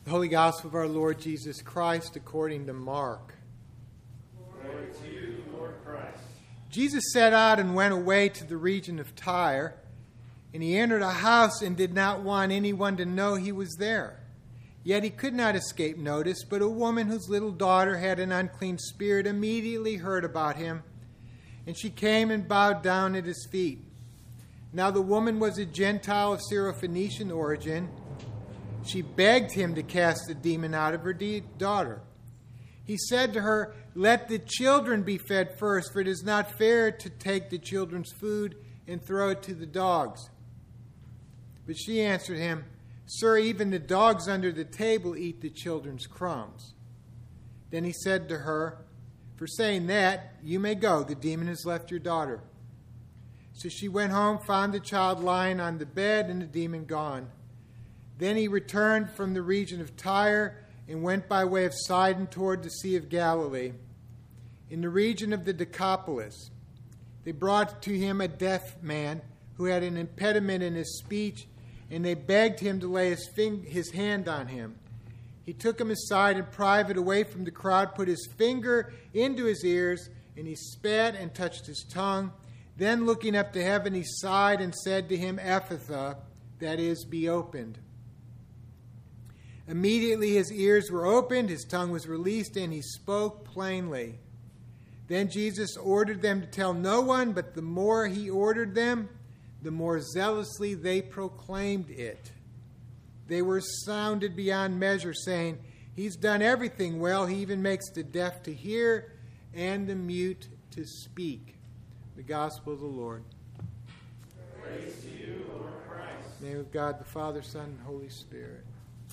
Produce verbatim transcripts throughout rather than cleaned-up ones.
The Holy Gospel of our Lord Jesus Christ according to Mark. Glory to you, Lord Christ. Jesus set out and went away to the region of Tyre, and he entered a house and did not want anyone to know he was there. Yet he could not escape notice, but a woman whose little daughter had an unclean spirit immediately heard about him, and she came and bowed down at his feet. Now the woman was a Gentile of Syrophoenician origin. She begged him to cast the demon out of her de- daughter. He said to her, "Let the children be fed first, for it is not fair to take the children's food and throw it to the dogs." But she answered him, "Sir, even the dogs under the table eat the children's crumbs." Then he said to her, "For saying that, you may go. The demon has left your daughter." So she went home, found the child lying on the bed, and the demon gone. Then he returned from the region of Tyre and went by way of Sidon toward the Sea of Galilee. In the region of the Decapolis, they brought to him a deaf man who had an impediment in his speech, and they begged him to lay his, fing- his hand on him. He took him aside in private, away from the crowd, put his finger into his ears, and he spat and touched his tongue. Then looking up to heaven, he sighed and said to him, "Ephphatha," that is, "be opened." Immediately his ears were opened, his tongue was released, and he spoke plainly. Then Jesus ordered them to tell no one, but the more he ordered them, the more zealously they proclaimed it. They were astounded beyond measure, saying, "He's done everything well. He even makes the deaf to hear and the mute to speak." The Gospel of the Lord. Praise to you, Lord Christ. In the name of God, the Father, Son, and Holy Spirit.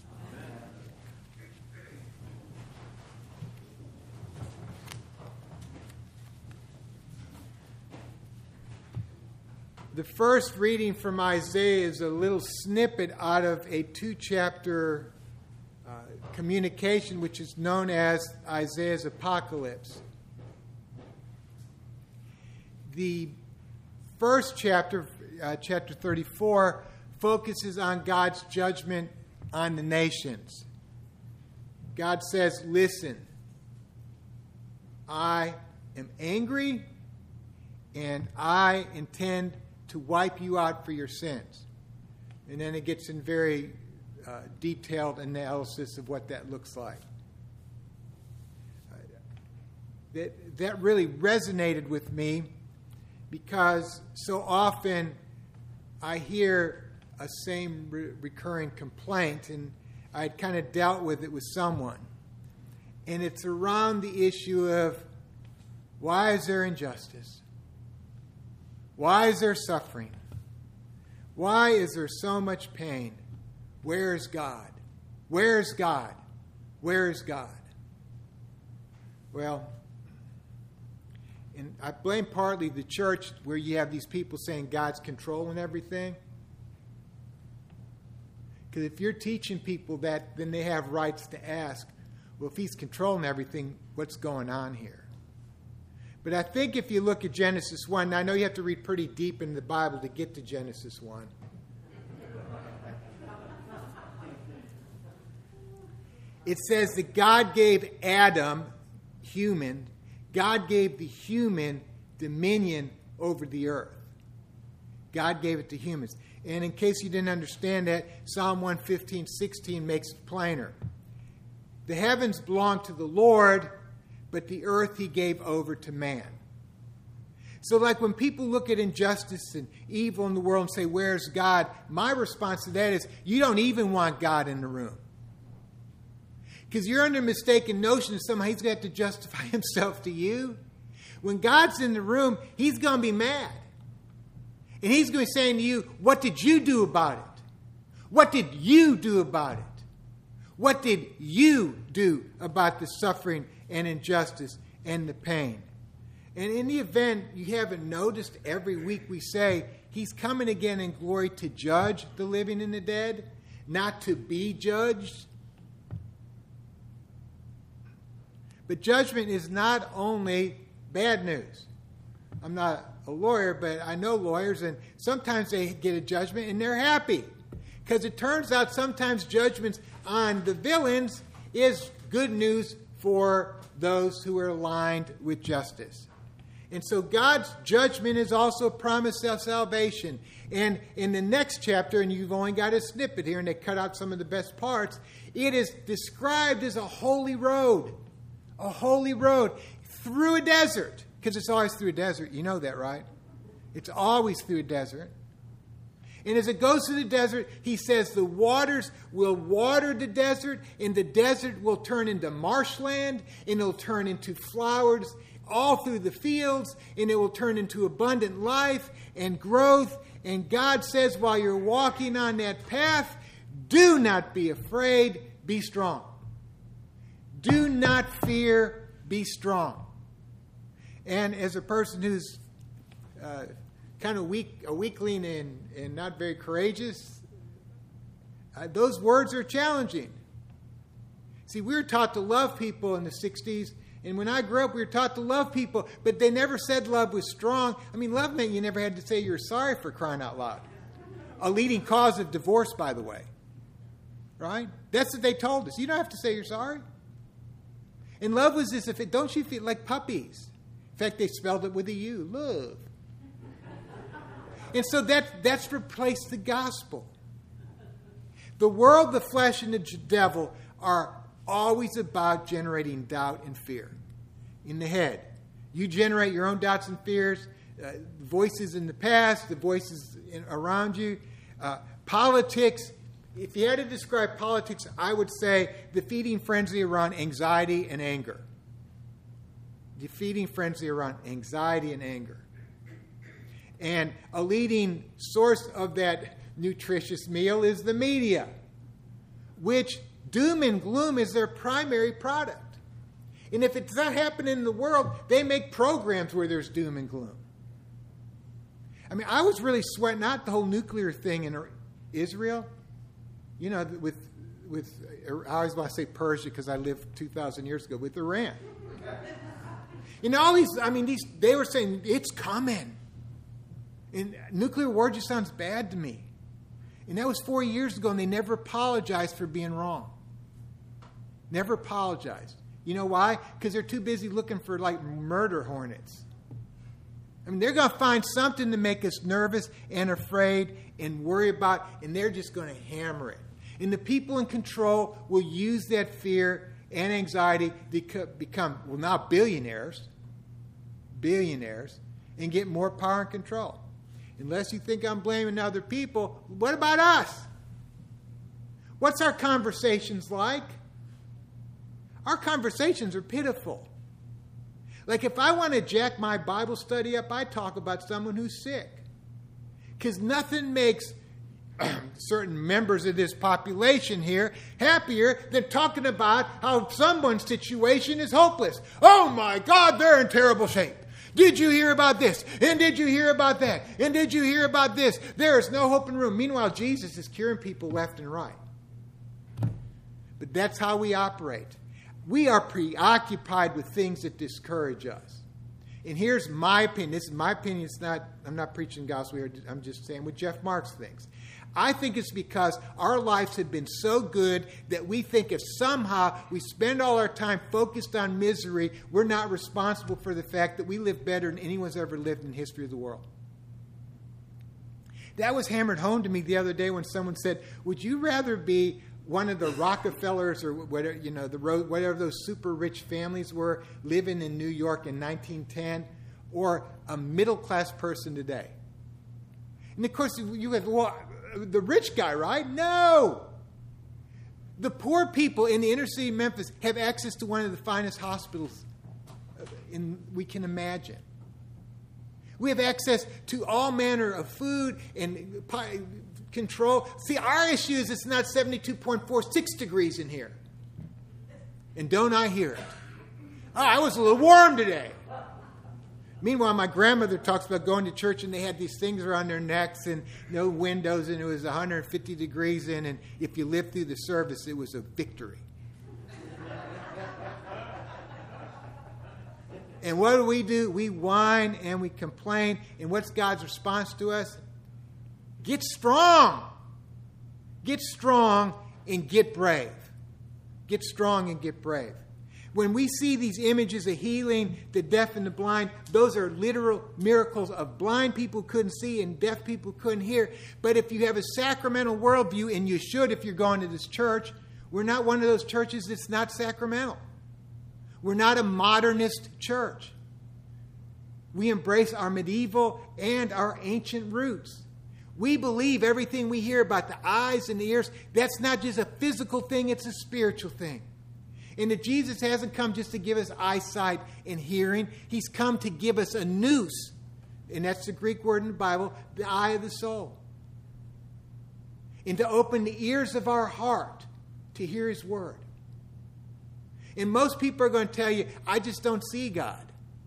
The first reading from Isaiah is a little snippet out of a two-chapter uh, communication which is known as Isaiah's Apocalypse. The first chapter, uh, chapter thirty-four, focuses on God's judgment on the nations. God says, "Listen, I am angry, and I intend to wipe you out for your sins." And then it gets in very uh, detailed analysis of what that looks like. Uh, that, that really resonated with me because so often I hear a same re- recurring complaint, and I had kind of dealt with it with someone. And it's around the issue of, why is there injustice? Why is there suffering? Why is there so much pain? Where is God? Where is God? Where is God? Well, and I blame partly the church, where you have these people saying God's controlling everything. Because if you're teaching people that, then they have rights to ask, well, if he's controlling everything, what's going on here? But I think if you look at Genesis one, I know you have to read pretty deep in the Bible to get to Genesis one. It says that God gave Adam, human, God gave the human dominion over the earth. God gave it to humans. And in case you didn't understand that, Psalm one fifteen, sixteen makes it plainer. The heavens belong to the Lord, but the earth he gave over to man. So like when people look at injustice and evil in the world and say, where's God? My response to that is, you don't even want God in the room. Because you're under a mistaken notion that somehow he's got to justify himself to you. When God's in the room, he's going to be mad. And he's going to be saying to you, what did you do about it? What did you do about it? What did you do about the suffering and injustice and the pain? And in the event you haven't noticed, every week we say he's coming again in glory to judge the living and the dead, not to be judged. But judgment is not only bad news. I'm not a lawyer, but I know lawyers, and sometimes they get a judgment and they're happy Because it turns out sometimes judgments on the villains is good news for those who are aligned with justice. And so God's judgment is also a promise of salvation. And in the next chapter, and you've only got a snippet here, and they cut out some of the best parts, it is described as a holy road. A holy road through a desert. Because it's always through a desert. You know that, right? It's always through a desert. And as it goes through the desert, he says the waters will water the desert, and the desert will turn into marshland, and it'll turn into flowers all through the fields, and it will turn into abundant life and growth. And God says, while you're walking on that path, do not be afraid, be strong. Do not fear, be strong. And as a person who's uh, kind of weak, a weakling and, and not very courageous, uh, those words are challenging. See, we were taught to love people in the sixties, and when I grew up, we were taught to love people, but they never said love was strong. I mean, love meant you never had to say you're sorry, for crying out loud. A leading cause of divorce, by the way. Right? That's what they told us. You don't have to say you're sorry. And love was this, if it, don't you feel like puppies? In fact, they spelled it with a U, love. And so that, that's replaced the gospel. The world, the flesh, and the devil are always about generating doubt and fear in the head. You generate your own doubts and fears, uh, voices in the past, the voices in, around you. Uh, politics, if you had to describe politics, I would say the feeding frenzy around anxiety and anger. The feeding frenzy around anxiety and anger. And a leading source of that nutritious meal is the media, which doom and gloom is their primary product. And if it's not happening in the world, they make programs where there's doom and gloom. I mean, I was really sweating out the whole nuclear thing in Israel. You know, with, with I always want to say Persia because I lived two thousand years ago, with Iran. You know, all these, I mean, these, they were saying, it's coming. And nuclear war just sounds bad to me. And that was four years ago, and they never apologized for being wrong. Never apologized. You know why? Because they're too busy looking for, like, murder hornets. I mean, they're going to find something to make us nervous and afraid and worry about, and they're just going to hammer it. And the people in control will use that fear and anxiety to become, well, now billionaires, billionaires, and get more power and control. Unless you think I'm blaming other people, what about us? What's our conversations like? Our conversations are pitiful. Like if I want to jack my Bible study up, I talk about someone who's sick. Because nothing makes certain members of this population here happier than talking about how someone's situation is hopeless. Oh my God, they're in terrible shape. Did you hear about this? And did you hear about that? And did you hear about this? There is no hope in room. Meanwhile, Jesus is curing people left and right. But that's how we operate. We are preoccupied with things that discourage us. And here's my opinion. This is my opinion. It's not, I'm not preaching gospel here. I'm just saying what Jeff Marks thinks. I think it's because our lives have been so good that we think if somehow we spend all our time focused on misery, we're not responsible for the fact that we live better than anyone's ever lived in the history of the world. That was hammered home to me the other day when someone said, would you rather be one of the Rockefellers or whatever, you know, the whatever those super rich families were living in New York in nineteen ten, or a middle-class person today? And of course, you have, well, the rich guy, right? No. The poor people in the inner city of Memphis have access to one of the finest hospitals in, we can imagine. We have access to all manner of food and control. See, our issue is it's not seventy-two point four six degrees in here. And don't I hear it? Oh, I was a little warm today. Meanwhile, my grandmother talks about going to church and they had these things around their necks and no windows and it was one hundred fifty degrees in, and if you lived through the service, it was a victory. And what do we do? We whine and we complain. And what's God's response to us? Get strong. Get strong and get brave. Get strong and get brave. When we see these images of healing the deaf and the blind, those are literal miracles of blind people couldn't see and deaf people couldn't hear. But if you have a sacramental worldview, and you should if you're going to this church, we're not one of those churches that's not sacramental. We're not a modernist church. We embrace our medieval and our ancient roots. We believe everything we hear about the eyes and the ears, that's not just a physical thing, it's a spiritual thing. And that Jesus hasn't come just to give us eyesight and hearing. He's come to give us a nous. And that's the Greek word in the Bible, the eye of the soul. And to open the ears of our heart to hear His word. And most people are going to tell you, I just don't see God.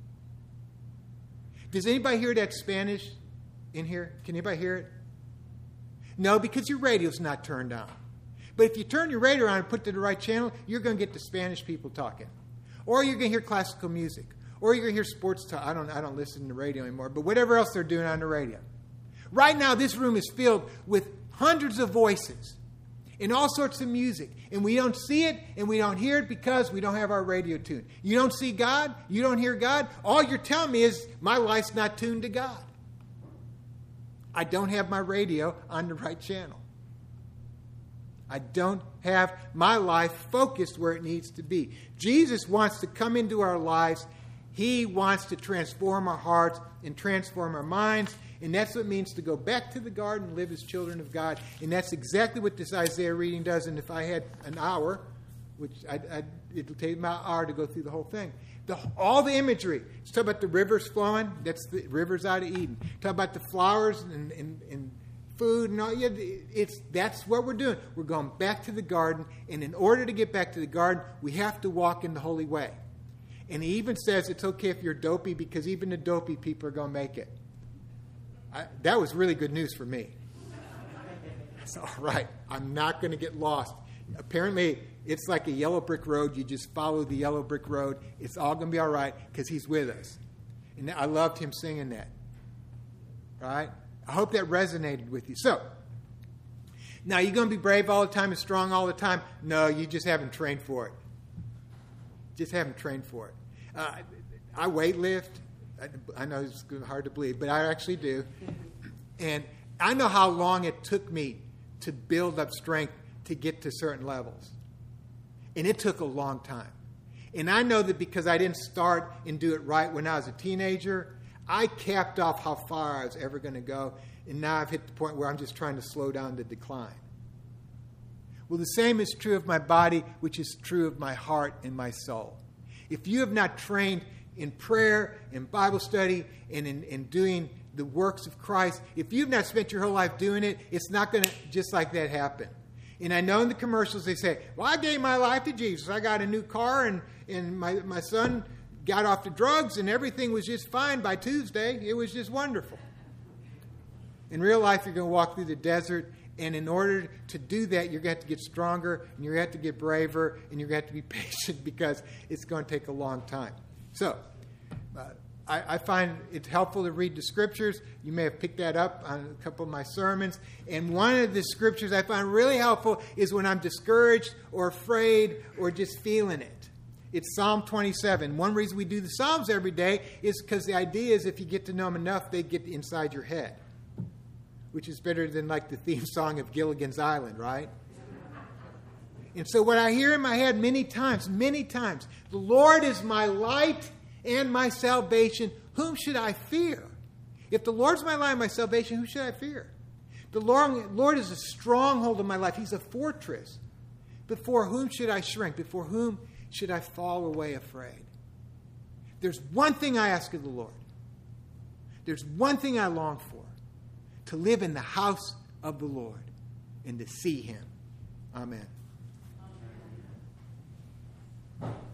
Does anybody hear that Spanish in here? Can anybody hear it? No, because your radio's not turned on. But if you turn your radio on and put it to the right channel, you're going to get the Spanish people talking. Or you're going to hear classical music. Or you're going to hear sports talk. I don't, I don't listen to the radio anymore. But whatever else they're doing on the radio. Right now, this room is filled with hundreds of voices. And all sorts of music. And we don't see it and we don't hear it because we don't have our radio tuned. You don't see God. You don't hear God. All you're telling me is my life's not tuned to God. I don't have my radio on the right channel. I don't have my life focused where it needs to be. Jesus wants to come into our lives. He wants to transform our hearts and transform our minds. And that's what it means to go back to the garden and live as children of God. And that's exactly what this Isaiah reading does. And if I had an hour, which I, I, it'll take me an hour to go through the whole thing. The, all the imagery. It's talking about the rivers flowing. That's the rivers out of Eden. Talk about the flowers and, and, and food and all. Yeah, it's, that's what we're doing. We're going back to the garden. And in order to get back to the garden, we have to walk in the holy way. And he even says it's okay if you're dopey because even the dopey people are going to make it. I, that was really good news for me. It's all right. I'm not going to get lost. Apparently, it's like a yellow brick road. You just follow the yellow brick road. It's all going to be all right because He's with us. And I loved him singing that. Right? I hope that resonated with you. So, now you're going to be brave all the time and strong all the time? No, you just haven't trained for it. Just haven't trained for it. Uh, I weight lift. I know it's hard to believe, but I actually do. And I know how long it took me to build up strength to get to certain levels. And it took a long time. And I know that because I didn't start and do it right when I was a teenager, I capped off how far I was ever going to go. And now I've hit the point where I'm just trying to slow down the decline. Well, the same is true of my body, which is true of my heart and my soul. If you have not trained in prayer, in Bible study, and in, in doing the works of Christ, if you've not spent your whole life doing it, it's not going to just like that happen. And I know in the commercials they say, well, I gave my life to Jesus. I got a new car, and, and my, my son got off the drugs, and everything was just fine by Tuesday. It was just wonderful. In real life, you're going to walk through the desert, and in order to do that, you're going to have to get stronger, and you're going to have to get braver, and you're going to have to be patient because it's going to take a long time. So, uh, I, I find it helpful to read the scriptures. You may have picked that up on a couple of my sermons. And one of the scriptures I find really helpful is when I'm discouraged or afraid or just feeling it. It's Psalm twenty-seven. One reason we do the Psalms every day is because the idea is if you get to know them enough, they get inside your head. Which is better than like the theme song of Gilligan's Island, right? And so what I hear in my head many times, many times, the Lord is my light and my salvation. Whom should I fear? If the Lord's my light and my salvation, who should I fear? The Lord, Lord is a stronghold of my life. He's a fortress. Before whom should I shrink? Before whom should I fall away afraid? There's one thing I ask of the Lord. There's one thing I long for. To live in the house of the Lord and to see Him. Amen.